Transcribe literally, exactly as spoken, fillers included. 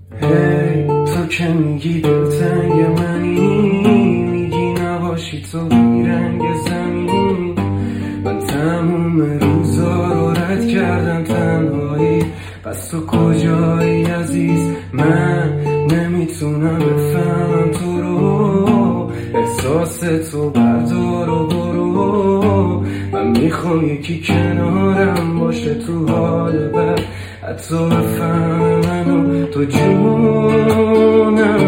هی تو که میگی دلتنگ منی، میگی نباشی تو بیرنگ زمین. من تموم روزا رو رد کردم تنهایی، پس تو کجایی عزیز؟ من نمیتونم بفهمم تو رو، احساس تو بردار و برو. من میخوام یکی کنارم باشه تو حال بد، حتی بفهم منو تو جونم